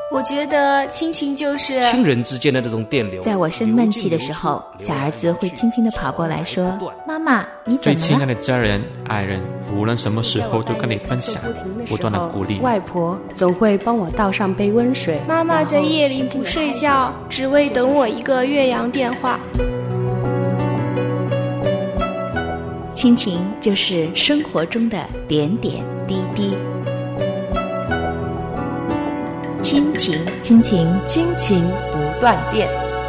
我觉得亲情就是亲人之间的那种电流。 在我生闷气的时候，小儿子会轻轻地跑过来说：“妈妈，你怎么了？” 最亲爱的家人、爱人，无论什么时候都跟你分享，不断的鼓励。 外婆总会帮我倒上杯温水。 妈妈在夜里不睡觉，只为等我一个越洋电话。 亲情就是生活中的点点滴滴。亲情，亲情， 亲情不断电。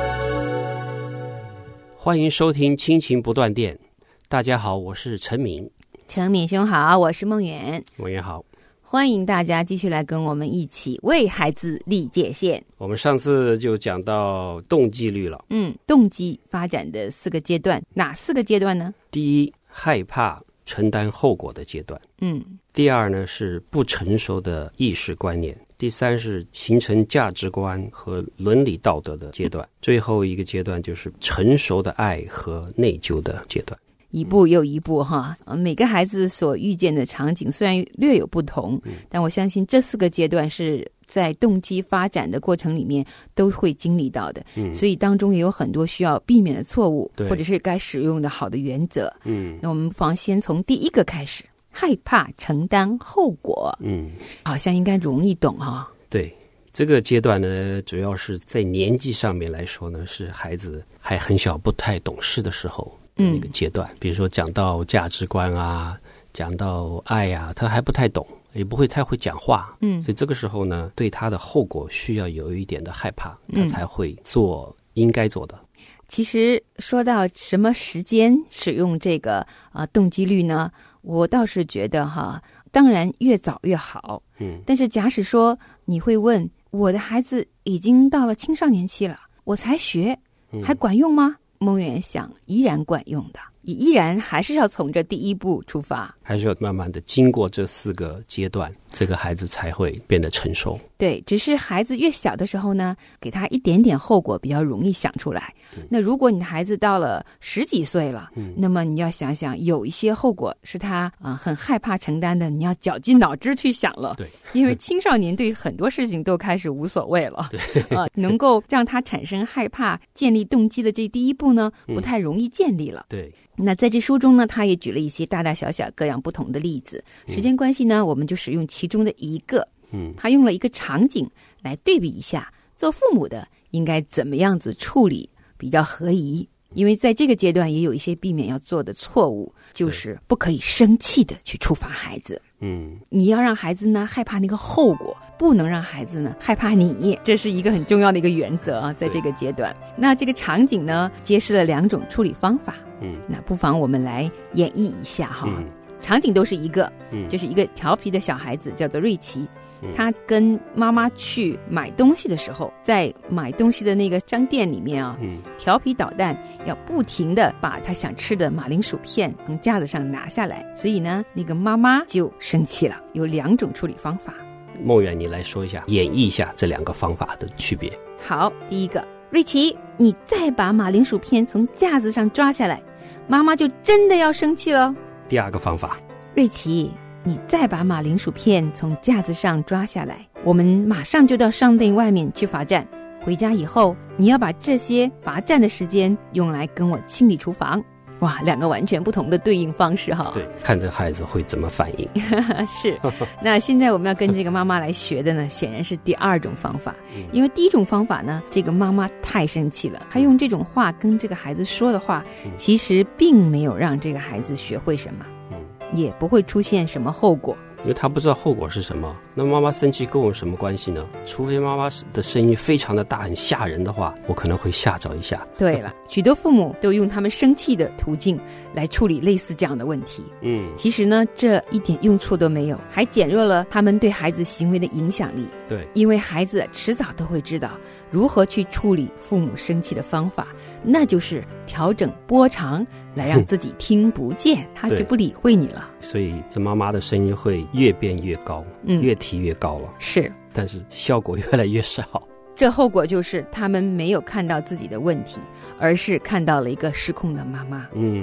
欢迎收听亲情不断电。大家好，我是陈敏。 陈敏兄好，我是孟远。 孟远好。 欢迎大家继续来跟我们一起为孩子立界限。 我们上次就讲到动机率了。 动机发展的4个阶段，哪4个阶段呢？ 第一，害怕承担后果的阶段。第二呢，是不成熟的意识观念。第三是形成价值观和伦理道德的阶段。最后一个阶段就是成熟的爱和内疚的阶段。 一步又一步哈，每个孩子所遇见的场景虽然略有不同，但我相信这4个阶段是在动机发展的过程里面都会经历到的，所以当中也有很多需要避免的错误，或者是该使用的好的原则。那我们不妨先从第一个开始，害怕承担后果。好像应该容易懂哈。 对，这个阶段呢，主要是在年纪上面来说呢，是孩子还很小不太懂事的时候一个阶段。比如说讲到价值观啊，讲到爱啊，他还不太懂，也不会太会讲话。所以这个时候呢，对他的后果需要有一点的害怕，他才会做应该做的。 其实说到什么时间使用这个动机率呢，我倒是觉得哈，当然越早越好。但是假使说你会问，我的孩子已经到了青少年期了，我才学，还管用吗？孟远想依然管用的，依然还是要从这第一步出发， 还是要慢慢的经过这4个阶段，这个孩子才会变得成熟。 对，只是孩子越小的时候呢，给他一点点后果比较容易想出来。那如果你的孩子到了10几岁了，那么你要想想，有一些后果是他很害怕承担的，你要绞尽脑汁去想了。 对， 因为青少年对很多事情都开始无所谓了。对，能够让他产生害怕、建立动机的这第一步呢，不太容易建立了。 对。 那在这书中呢，他也举了一些大大小小各样不同的例子。时间关系呢，我们就使用其中的一个。他用了一个场景来对比一下，做父母的应该怎么样子处理比较合宜。因为在这个阶段也有一些避免要做的错误，就是不可以生气的去处罚孩子。你要让孩子呢害怕那个后果，不能让孩子呢害怕你，这是一个很重要的一个原则啊，在这个阶段。那这个场景呢，揭示了2种处理方法。那不妨我们来演绎一下哈。场景都是一个，就是一个调皮的小孩子叫做瑞奇。他跟妈妈去买东西的时候，在买东西的那个商店里面啊，调皮捣蛋，要不停的把他想吃的马铃薯片从架子上拿下来，所以呢，那个妈妈就生气了。有2种处理方法。 孟远，你来说一下，演绎一下这2个方法的区别。 好，第一个，瑞奇，你再把马铃薯片从架子上抓下来，妈妈就真的要生气了。 第2个方法， 瑞奇，你再把马铃薯片从架子上抓下来，我们马上就到商店外面去罚站。回家以后，你要把这些罚站的时间用来跟我清理厨房。哇，2个完全不同的对应方式哈。 对，看着孩子会怎么反应。 是。那现在我们要跟这个妈妈来学的呢，显然是第2种方法。因为第1种方法呢，这个妈妈太生气了，她用这种话跟这个孩子说的话，其实并没有让这个孩子学会什么，也不会出现什么后果。 因为他不知道后果是什么，那妈妈生气跟我有什么关系呢？除非妈妈的声音非常的大，很吓人的话，我可能会吓着一下。 对了，许多父母都用他们生气的途径来处理类似这样的问题。其实呢，这一点用处都没有，还减弱了他们对孩子行为的影响力。 对， 因为孩子迟早都会知道如何去处理父母生气的方法，那就是调整波长，来让自己听不见，他就不理会你了。 所以这妈妈的声音会越变越高，越提越高了。 是， 但是效果越来越少。 这后果就是他们没有看到自己的问题，而是看到了一个失控的妈妈。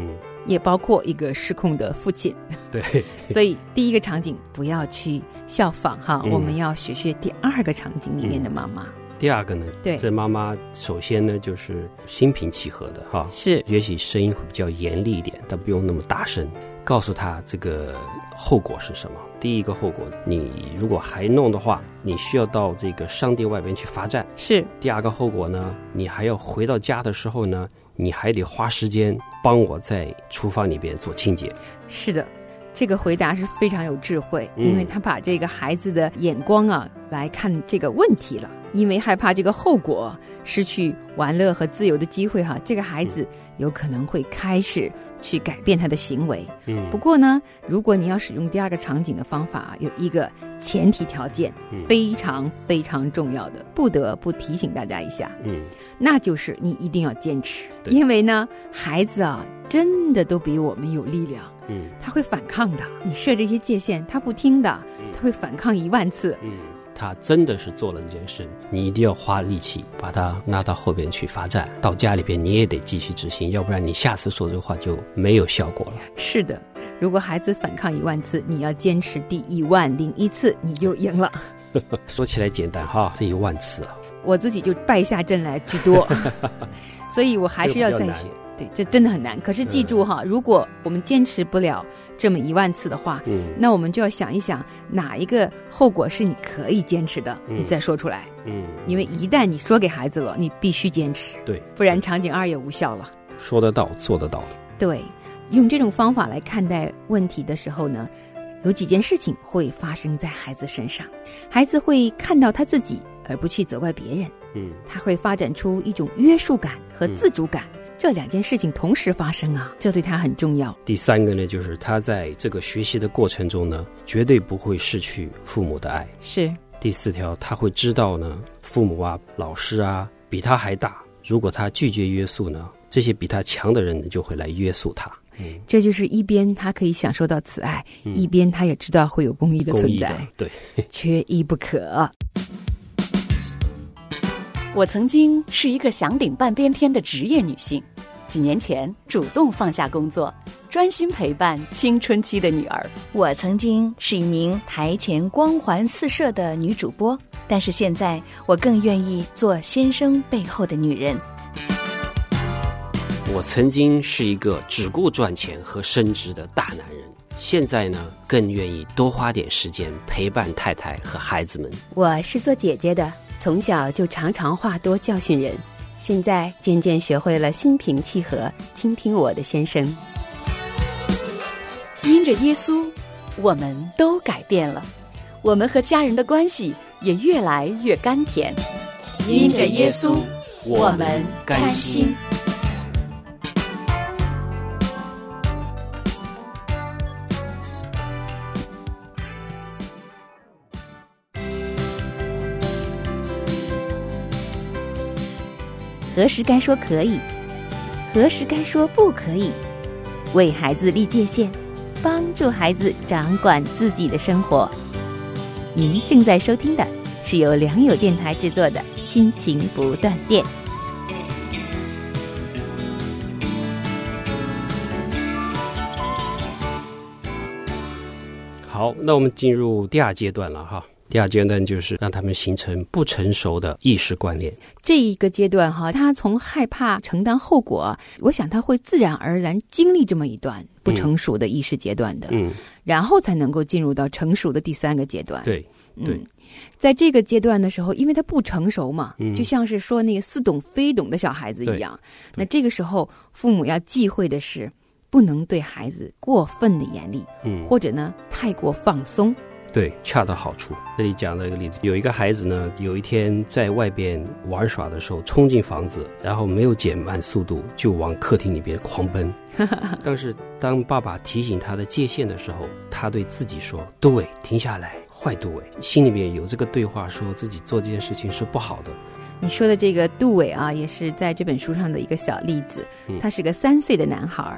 也包括一个失控的父亲。 对， 所以第一个场景不要去效仿哈，我们要学学第二个场景里面的妈妈。 第二个呢， 对， 这妈妈首先呢就是心平气和的哈， 是也许声音会比较严厉一点，但不用那么大声，告诉她这个后果是什么。第一个后果，你如果还弄的话，你需要到这个商店外边去罚站。 是。 第二个后果呢，你还要回到家的时候呢，你还得花时间帮我在厨房里边做清洁。 是的。这个回答是非常有智慧，因为他把这个孩子的眼光啊来看这个问题了。因为害怕这个后果，失去玩乐和自由的机会哈，这个孩子有可能会开始去改变他的行为。不过呢，如果你要使用第二个场景的方法，有一个前提条件，非常非常重要的，不得不提醒大家一下，那就是你一定要坚持。因为呢，孩子啊，真的都比我们有力量。他会反抗的，你设这些界限他不听的，他会反抗10000次。 他真的是做了这件事，你一定要花力气把他拉到后边去罚站，到家里边你也得继续执行，要不然你下次说这个话就没有效果了。 是的，如果孩子反抗10000次，你要坚持第10001次，你就赢了。 说起来简单哈，这10000次啊， 我自己就败下阵来居多所以我还是要再学。对，这真的很难。可是记住哈，如果我们坚持不了这么10000次的话，那我们就要想一想哪一个后果是你可以坚持的，你再说出来。因为一旦你说给孩子了，你必须坚持， 对， 不然场景2也无效了。 说得到，做得到。 对，用这种方法来看待问题的时候呢，有几件事情会发生在孩子身上。孩子会看到他自己，而不去责怪别人。他会发展出一种约束感和自主感。这2件事情同时发生啊，这对他很重要。 第3个呢，就是他在这个学习的过程中呢，绝对不会失去父母的爱。 是。 第4条，他会知道呢，父母啊、老师啊比他还大，如果他拒绝约束呢，这些比他强的人就会来约束他。 这就是一边他可以享受到慈爱，一边他也知道会有公义的存在。 对， 缺一不可。 我曾经是一个响顶半边天的职业女性，几年前主动放下工作，专心陪伴青春期的女儿。 我曾经是一名台前光环四射的女主播，但是现在我更愿意做先生背后的女人。 我曾经是一个只顾赚钱和升职的大男人，现在呢，更愿意多花点时间陪伴太太和孩子们。 我是做姐姐的，从小就常常话多教训人，现在渐渐学会了心平气和倾听我的先生。 因着耶稣，我们都改变了，我们和家人的关系也越来越甘甜。因着耶稣，我们甘心。 何时该说可以，何时该说不可以，为孩子立界限，帮助孩子掌管自己的生活。您正在收听的是由良友电台制作的亲情不断电。 好，那我们进入第2阶段了哈。第2阶段就是让他们形成不成熟的意识观念。 这一个阶段哈，他从害怕承担后果，我想他会自然而然经历这么一段不成熟的意识阶段的，然后才能够进入到成熟的第3个阶段。 对， 在这个阶段的时候，因为他不成熟嘛，就像是说那个似懂非懂的小孩子一样。那这个时候，父母要忌讳的是，不能对孩子过分的严厉，或者呢太过放松。 对，恰到好处。这里讲了一个例子，有一个孩子呢，有一天在外边玩耍的时候冲进房子，然后没有减慢速度，就往客厅里边狂奔。但是当爸爸提醒他的界限的时候，他对自己说：“杜伟，停下来，坏杜伟。”心里面有这个对话，说自己做这件事情是不好的。 你说的这个杜伟啊，也是在这本书上的一个小例子。他是个3岁的男孩，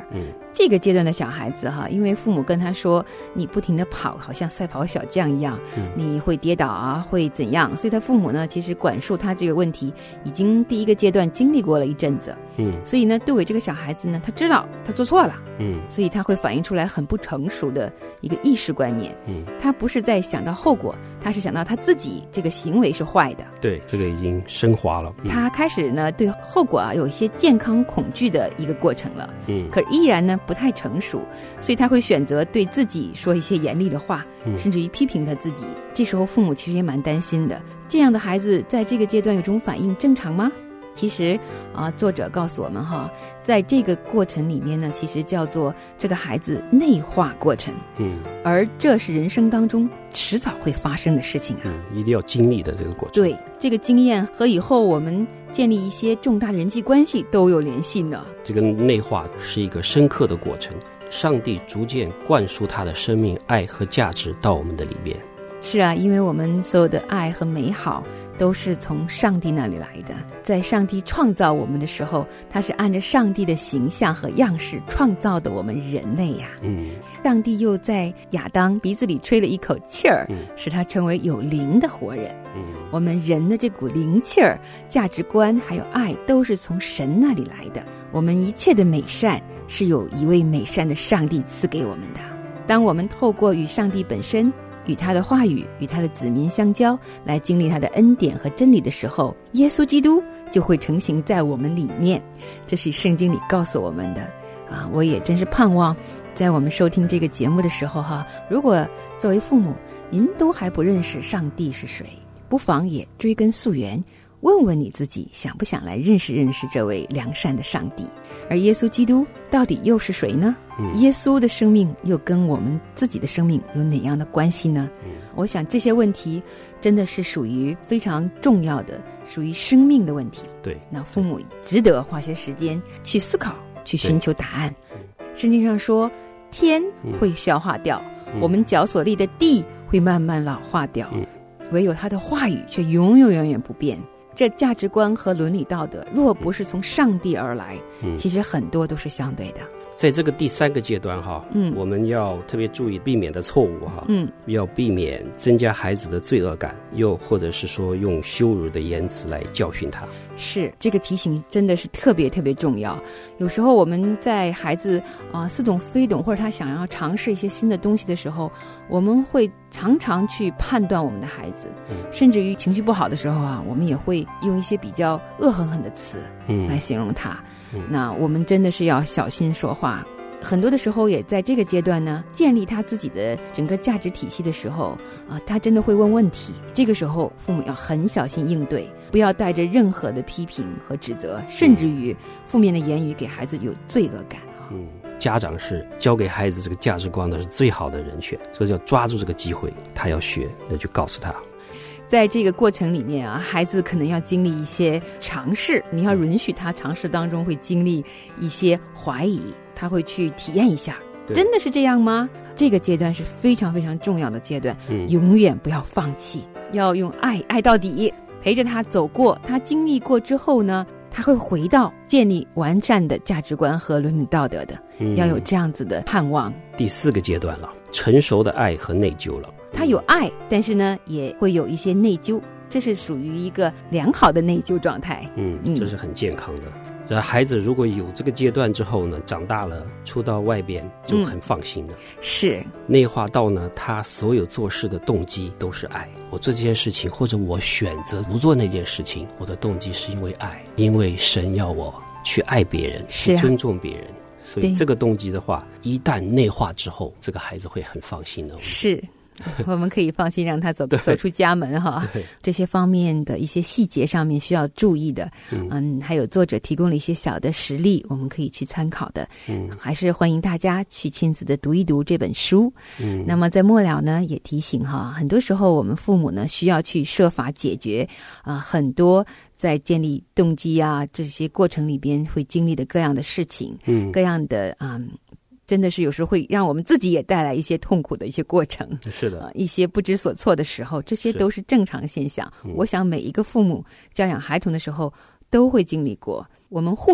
这个阶段的小孩子因为父母跟他说你不停地跑，好像赛跑小将一样，你会跌倒啊，会怎样，所以他父母呢其实管束他这个问题已经第一个阶段经历过了一阵子，所以呢杜伟这个小孩子呢他知道他做错了，所以他会反映出来很不成熟的一个意识观念，他不是在想到后果，他是想到他自己这个行为是坏的， 对，这个已经升华了， 他开始呢对后果有一些健康恐惧的一个过程了，可依然呢不太成熟，所以他会选择对自己说一些严厉的话，甚至于批评他自己，这时候父母其实也蛮担心的，这样的孩子在这个阶段有这种反应正常吗？其实作者告诉我们在这个过程里面呢，其实叫做这个孩子内化过程，而这是人生当中迟早会发生的事情一定要经历的这个过程。 对，这个经验和以后我们建立一些重大的人际关系都有联系呢。 这个内化是一个深刻的过程，上帝逐渐灌输他的生命、爱和价值到我们的里面。 是啊，因为我们所有的爱和美好都是从上帝那里来的，在上帝创造我们的时候，他是按照上帝的形象和样式创造的我们人类呀。上帝又在亚当鼻子里吹了一口气儿，使他成为有灵的活人。我们人的这股灵气儿、价值观还有爱都是从神那里来的，我们一切的美善是有一位美善的上帝赐给我们的。当我们透过与上帝本身、与他的话语、与他的子民相交，来经历他的恩典和真理的时候，耶稣基督就会成形在我们里面。这是圣经里告诉我们的我也真是盼望在我们收听这个节目的时候如果作为父母您都还不认识上帝是谁，不妨也追根溯源，问问你自己想不想来认识认识这位良善的上帝。而耶稣基督到底又是谁呢？耶稣的生命又跟我们自己的生命有哪样的关系呢？我想这些问题真的是属于非常重要的，属于生命的问题。 对， 那父母值得花些时间去思考，去寻求答案。圣经上说天会消化掉，我们脚所立的地会慢慢老化掉，唯有他的话语却永远不变。这价值观和伦理道德若不是从上帝而来，其实很多都是相对的。 在这个第三个阶段我们要特别注意避免的错误要避免增加孩子的罪恶感，又或者是说用羞辱的言辞来教训他。 是，这个提醒真的是特别重要。有时候我们在孩子似懂非懂，或者他想要尝试一些新的东西的时候，我们会常常去判断我们的孩子，甚至于情绪不好的时候我们也会用一些比较恶狠狠的词来形容他。那我们真的是要小心说话。很多的时候也在这个阶段呢，建立他自己的整个价值体系的时候他真的会问问题。这个时候父母要很小心应对，不要带着任何的批评和指责，甚至于负面的言语给孩子有罪恶感家长是教给孩子这个价值观的是最好的人选，所以要抓住这个机会，他要学，那就告诉他。 在这个过程里面孩子可能要经历一些尝试，你要允许他尝试当中会经历一些怀疑，他会去体验一下，真的是这样吗？这个阶段是非常重要的阶段，永远不要放弃，要用爱到底，陪着他走过，他经历过之后呢，他会回到建立完善的价值观和伦理道德的，要有这样子的盼望。 第四个阶段了，成熟的爱和内疚了。 他有爱，但是呢也会有一些内疚，这是属于一个良好的内疚状态。 这是很健康的。孩子如果有这个阶段之后呢，长大了出到外边就很放心了。 是内化到呢，他所有做事的动机都是爱。我做这件事情，或者我选择不做那件事情，我的动机是因为爱，因为神要我去爱别人，去尊重别人。所以这个动机的话，一旦内化之后，这个孩子会很放心的。 是我们可以放心让他走出家门这些方面的一些细节上面需要注意的。还有作者提供了一些小的实例，我们可以去参考的。还是欢迎大家去亲自的读一读这本书。那么在末了呢，也提醒很多时候我们父母呢需要去设法解决很多在建立动机这些过程里边会经历的各样的事情，各样的真的是有时候会让我们自己也带来一些痛苦的一些过程。 是的， 一些不知所措的时候，这些都是正常现象。我想每一个父母教养孩童的时候都会经历过，我们互勉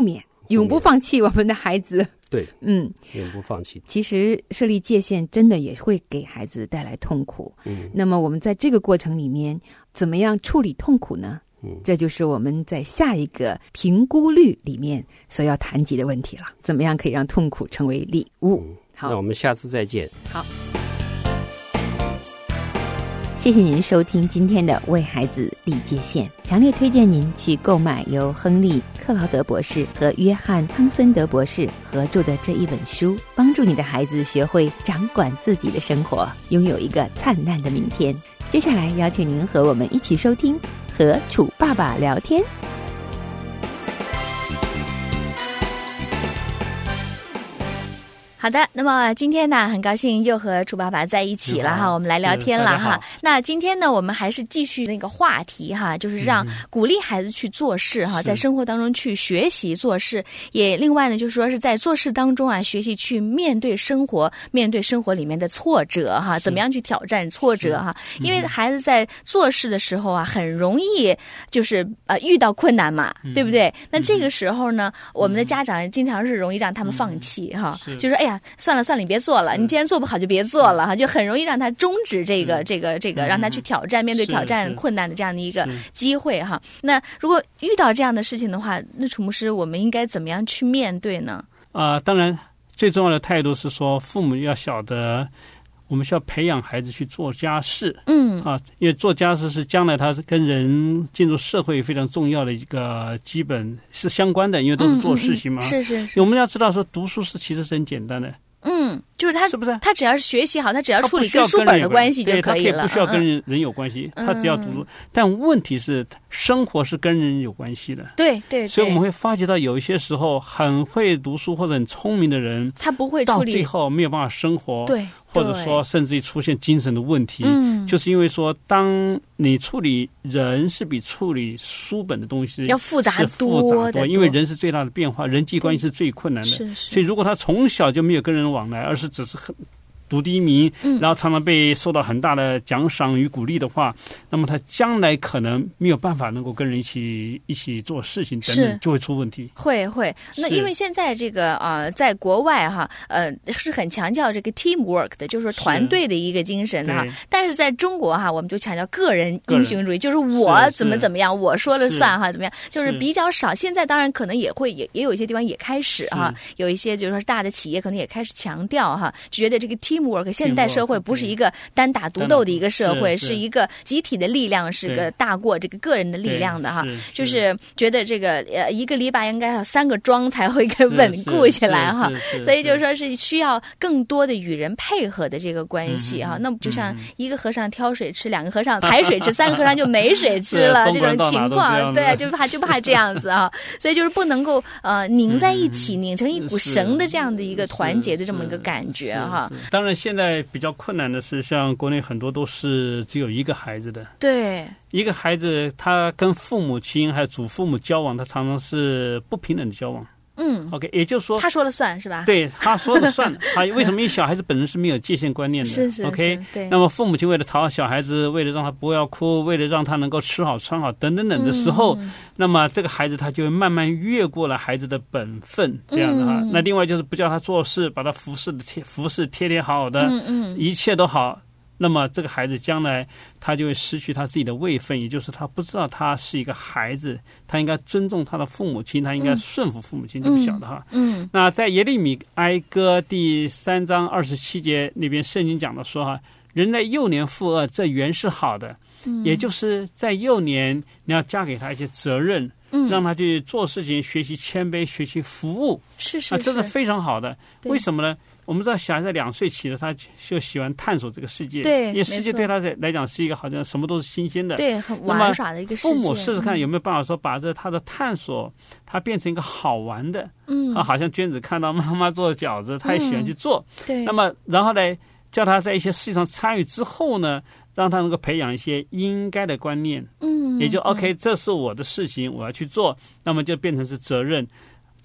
永不放弃我们的孩子。 对，永不放弃。 其实设立界限真的也会给孩子带来痛苦。那么我们在这个过程里面，怎么样处理痛苦呢？这就是我们在下一个评估律里面所要谈及的问题了。怎么样可以让痛苦成为礼物？好， 那我们下次再见。 好。 谢谢您收听今天的为孩子立界限，强烈推荐您去购买由亨利·克劳德博士和约翰·汤森德博士合著的这一本书，帮助你的孩子学会掌管自己的生活，拥有一个灿烂的明天。接下来邀请您和我们一起收听和楚爸爸聊天。 好的，那么今天呢，很高兴又和楚爸爸在一起了哈，我们来聊天了哈。那今天呢，我们还是继续那个话题哈，就是让鼓励孩子去做事哈，在生活当中去学习做事，也另外呢，就是说是在做事当中啊，学习去面对生活，面对生活里面的挫折哈，怎么样去挑战挫折哈？因为孩子在做事的时候啊，很容易就是遇到困难嘛，对不对？那这个时候呢，我们的家长经常是容易让他们放弃哈，就说哎呀。算了，你别做了，你既然做不好就别做了哈，就很容易让他终止这个，让他去挑战，面对挑战困难的这样的一个机会哈。那如果遇到这样的事情的话，那楚牧师，我们应该怎么样去面对呢？ 当然，最重要的态度是说，父母要晓得，我们需要培养孩子去做家事。因为做家事是将来他跟人进入社会非常重要的一个基本是相关的，因为都是做事情嘛。是。我们要知道说，读书其实是很简单的。 就是他是不是？ 他只要是学习好，他只要处理跟书本的关系就可以了。 他不需要跟人有关系，他只要读书。但问题是，生活是跟人有关系的。 对。 所以我们会发觉到，有一些时候很会读书或者很聪明的人， 他不会处理， 到最后没有办法生活。 对。 或者说甚至于出现精神的问题，就是因为说，当你处理人是比处理书本的东西要复杂多的， 因为人是最大的变化，人际关系是最困难的。所以如果他从小就没有跟人往来，而是只是读第一名，然后常常被受到很大的奖赏与鼓励的话，那么他将来可能没有办法能够跟人一起做事情等等，就会出问题。 会。那因为现在这个在国外哈，是很强调这个 teamwork 的，就是说团队的一个精神的哈。但是在中国哈，我们就强调个人英雄主义，就是我怎么样，我说了算哈，怎么样，就是比较少。现在当然可能也有一些地方也开始哈，有一些就是说大的企业可能也开始强调哈，觉得这个 teamwork。现代社会不是一个单打独斗的一个社会，是一个集体的力量，是个大过这个个人的力量的哈。就是觉得这个一个篱笆应该要3个桩才会给稳固起来哈。所以就是说是需要更多的与人配合的这个关系哈。那就像一个和尚挑水吃，2个和尚抬水吃，3个和尚就没水吃了这种情况，对，就怕这样子啊。所以就是不能够拧在一起，拧成一股绳的这样的一个团结的这么一个感觉哈。 当然现在比较困难的是，像国内很多都是只有一个孩子的。 对， 一个孩子他跟父母亲还有祖父母交往，他常常是不平等的交往。OK， 也就是说他说了算是吧？ 对，他说了算。为什么？因为小孩子本身是没有界限观念的。 是 OK， 对。 那么父母亲为了讨好小孩子，为了让他不要哭，为了让他能够吃好穿好等等的时候，那么这个孩子他就会慢慢越过了孩子的本分，这样的哈。那另外就是不叫他做事，把他服饰贴好好的，一切都好。那么这个孩子将来他就会失去他自己的位分，也就是他不知道他是一个孩子，他应该尊重他的父母亲，他应该顺服父母亲，就不晓得哈。那在耶利米哀歌第3章27节那边，圣经讲的说哈，人在幼年负恶，这原是好的。也就是在幼年你要加给他一些责任，让他去做事情，学习谦卑，学习服务， 是这是非常好的。为什么呢？我们知道小孩在2岁起的，他就喜欢探索这个世界， 对， 因为世界对他来讲是一个好像什么都是新鲜的， 对，很玩耍的一个世界。 父母试试看有没有办法说把他的探索，他变成一个好玩的，好像娟子看到妈妈做饺子，他也喜欢去做， 对。 那么然后呢，叫他在一些事情上参与之后呢，让他能够培养一些应该的观念，也就 OK， 这是我的事情，我要去做，那么就变成是责任。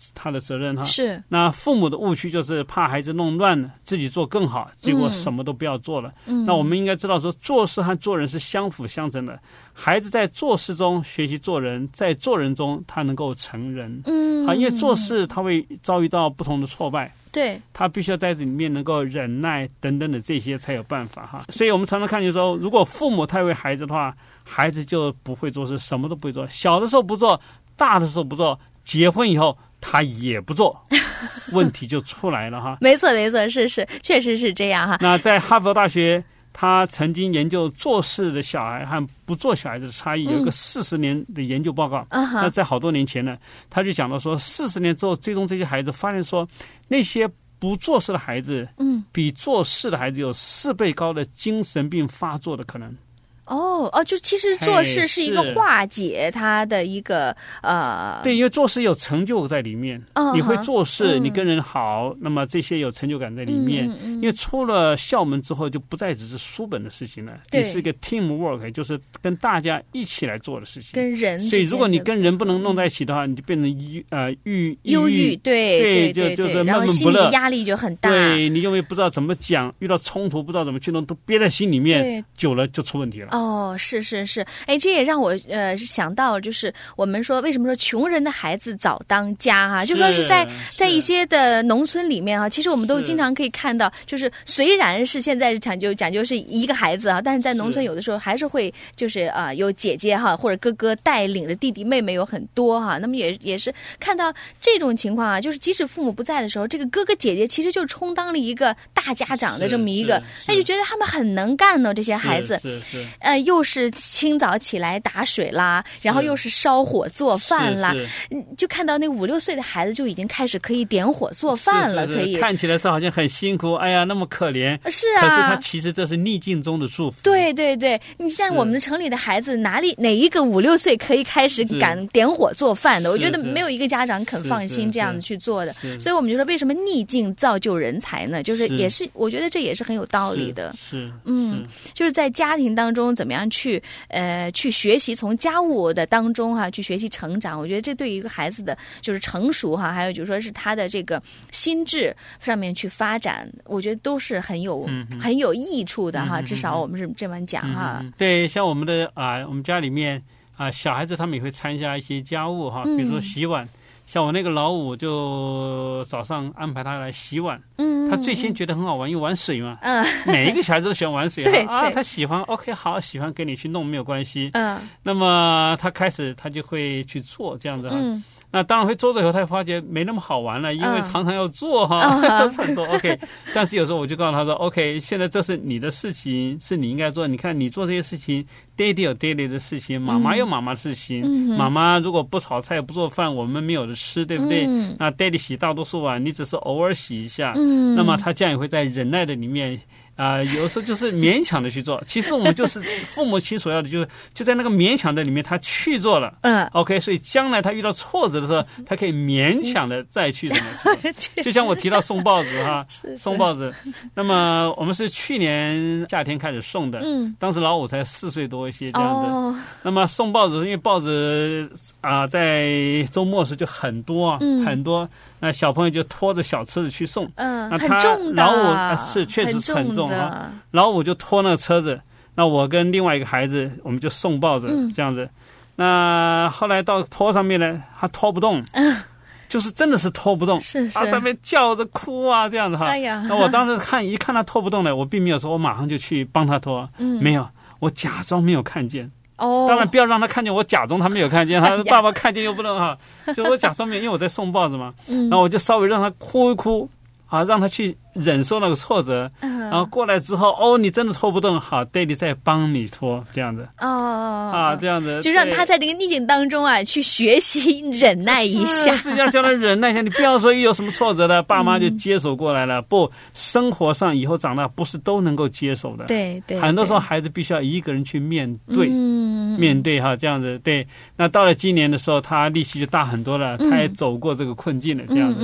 他的责任哈。 是。 那父母的误区就是怕孩子弄乱了，自己做更好，结果什么都不要做了。那我们应该知道说，做事和做人是相辅相成的。孩子在做事中学习做人，在做人中他能够成人。因为做事他会遭遇到不同的挫败。 对， 他必须要在这里面能够忍耐等等的这些才有办法哈。所以我们常常看见说，如果父母太为孩子的话，孩子就不会做事，什么都不会做。小的时候不做，大的时候不做，结婚以后他也不做，问题就出来了哈。 没错，是，确实是这样哈。 那在哈佛大学，他曾经研究做事的小孩和不做小孩的差异，有一个40年的研究报告。那在好多年前呢，他就讲到说，40年之后追踪这些孩子，发现说那些不做事的孩子，比做事的孩子有4倍高的精神病发作的可能。 就其实做事是一个化解他的一个对，因为做事有成就在里面。你会做事，你跟人好，那么这些有成就感在里面。因为出了校门之后，就不再只是书本的事情了，你是一个 team work， 就是跟大家一起来做的事情。 跟人， 所以如果你跟人不能弄在一起的话，你就变成忧郁，对， 就是然后心里的压力就很大。 对，你因为不知道怎么讲，遇到冲突不知道怎么去弄，都憋在心里面，久了就出问题了。 是，这也让我想到，就是我们说为什么说穷人的孩子早当家哈，就说是在一些的农村里面啊，其实我们都经常可以看到，就是虽然是现在讲究是一个孩子啊，但是在农村有的时候还是会就是有姐姐哈或者哥哥带领着弟弟妹妹有很多哈，那么也是看到这种情况啊，就是即使父母不在的时候，这个哥哥姐姐其实就充当了一个大家长的这么一个，那就觉得他们很能干呢，这些孩子又是清早起来打水啦，然后又是烧火做饭啦，就看到那5、6岁的孩子就已经开始可以点火做饭了，可以看起来是好像很辛苦，哎呀那么可怜， 是啊， 可是他其实这是逆境中的祝福。 对，你像我们的城里的孩子，哪一个5、6岁可以开始敢点火做饭的？我觉得没有一个家长肯放心这样子去做的，所以我们就说为什么逆境造就人才呢？就是也是我觉得这也是很有道理的。就是在家庭当中怎么样去学习，从家务的当中去学习成长，我觉得这对于一个孩子的就是成熟还有就是说是他的这个心智上面去发展，我觉得都是很有益处的至少我们是这么讲对，像我们的我们家里面小孩子他们也会参加一些家务比如说洗碗。像我那个老五就早上安排他来洗碗，他最先觉得很好玩，因为玩水嘛，每一个小孩子都喜欢玩水他喜欢 OK 好，喜欢给你去弄没有关系，那么他开始他就会去做这样子那当然会做了以后，他发觉没那么好玩了，因为常常要做很多 OK。但是有时候我就告诉他说 OK， 现在这是你的事情，是你应该做。你看你做这些事情，爹爹有爹爹的事情，妈妈有妈妈的事情。妈妈如果不炒菜不做饭，我们没有的吃，对不对？那爹爹洗大多数碗，你只是偶尔洗一下。那么他这样也会在忍耐的里面。有时候就是勉强的去做，其实我们就是父母亲所要的，就在那个勉强的里面，他去做了，OK， 所以将来他遇到挫折的时候，他可以勉强的再去什么，就像我提到送报纸送报纸，那么我们是去年夏天开始送的，当时老五才4岁多一些这样子，那么送报纸，因为报纸在周末时就很多很多。那小朋友就拖着小车子去送，那他很重的， 老五是确实很重老五就拖那个车子，那我跟另外一个孩子，我们就送报纸这样子。那后来到坡上面呢，他拖不动，就是真的是拖不动，他在那边叫着哭这样子哎呀， 那我当时一看他拖不动了，我并没有说我马上就去帮他拖，没有，我假装没有看见。当然不要让他看见，我假装他没有看见，他爸爸看见又不能就我假装没有，因为我在送报纸嘛，然后我就稍微让他哭一哭让他去忍受那个挫折，然后过来之后你真的拖不动，好，爹地再帮你拖这样子这样子就让他在这个逆境当中去学习忍耐一下， 是要叫他忍耐一下，你不要说有什么挫折的爸妈就接手过来了，不，生活上以后长大不是都能够接手的， 对， 很多时候孩子必须要一个人去面对这样子，对，那到了今年的时候他力气就大很多了，他也走过这个困境了这样子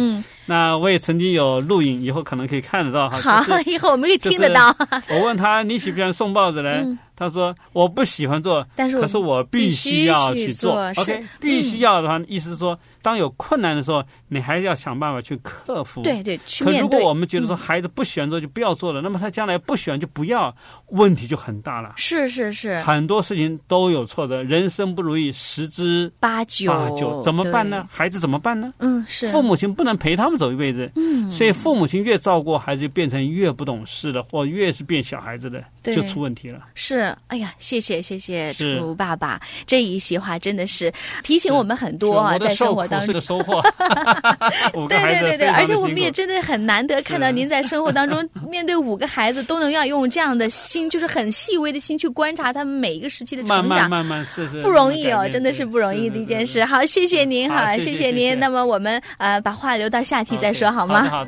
那我也曾经有录影，以后可能可以看得到哈。 好，以后我们可以听得到。 我问他你喜不喜欢送报纸呢？他说我不喜欢做，可是我必须要去做。OK， 必须要的话，意思是说，当有困难的时候，你还是要想办法去克服。 对，去面对。 可如果我们觉得说孩子不喜欢做就不要做了，那么他将来不喜欢就不要，问题就很大了。 是， 很多事情都有挫折，人生不如意十之八九，怎么办呢？孩子怎么办呢？ 是父母亲不能陪他们走一辈子。所以父母亲越照顾孩子，就变成越不懂事的，或越是变小孩子的，就出问题了。 是，哎呀，谢谢楚爸爸，这一席话真的是提醒我们很多啊，在生活当中的收获。 对，而且我们也真的很难得看到您在生活当中面对5个孩子都能要用这样的心，就是很细微的心去观察他们每一个时期的成长， 慢慢是不容易哦，真的是不容易的一件事。好，谢谢您，好，谢谢您。那么我们把话留到下期再说，好吗？ 好。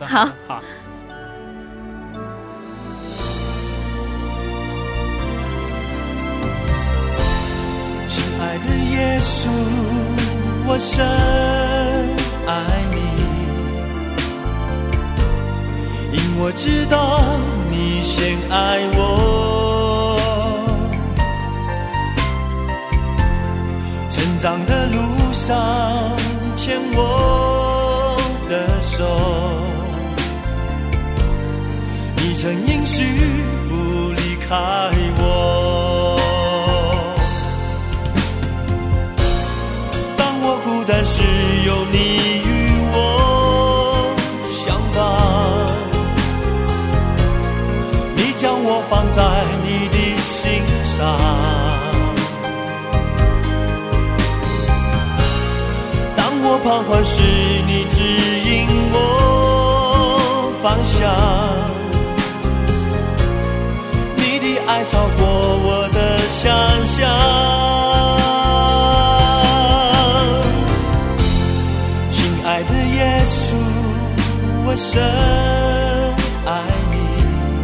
亲爱的耶稣，我深爱你，因我知道你先爱我。成长的路上牵我的手，你曾应许不离开我。但是有你与我相伴，你将我放在你的心上。当我彷徨时，你指引我方向。你的爱超过我的想象。耶稣，我深爱你，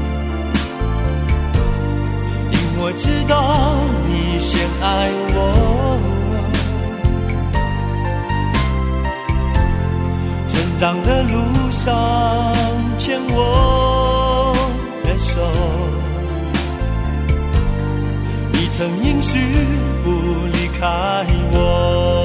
因我知道你先爱我。成长的路上牵我的手，你曾应许不离开我。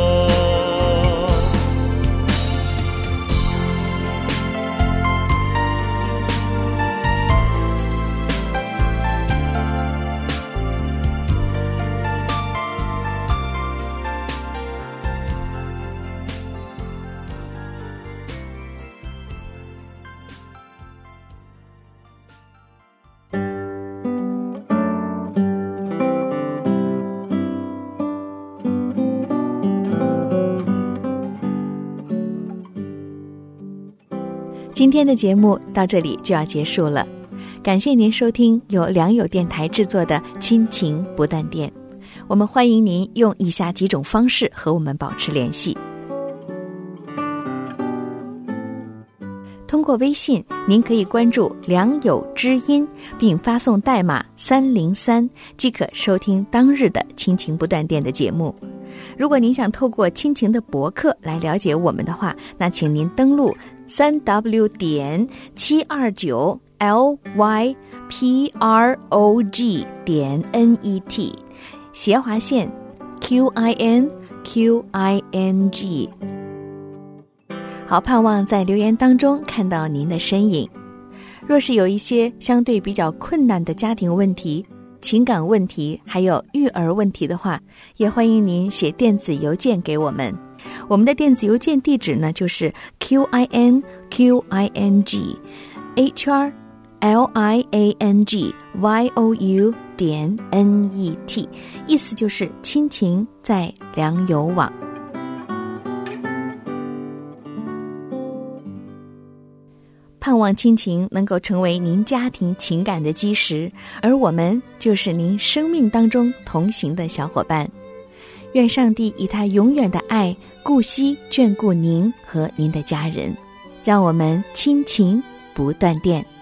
今天的节目到这里就要结束了，感谢您收听由良友电台制作的亲情不断电。我们欢迎您用以下几种方式和我们保持联系。通过微信，您可以关注良友知音，并发送代码303，即可收听当日的亲情不断电的节目。如果您想透过亲情的博客来了解我们的话，那请您登录3w.729lyprog.net 斜划线 QINQING。 好，盼望在留言当中看到您的身影。若是有一些相对比较困难的家庭问题、情感问题还有育儿问题的话，也欢迎您写电子邮件给我们。我们的电子邮件地址呢，就是 QINQING@liangyou.net， 意思就是亲情在良友网。盼望亲情能够成为您家庭情感的基石，而我们就是您生命当中同行的小伙伴。愿上帝以他永远的爱顾惜眷顾您和您的家人，让我们亲情不断电。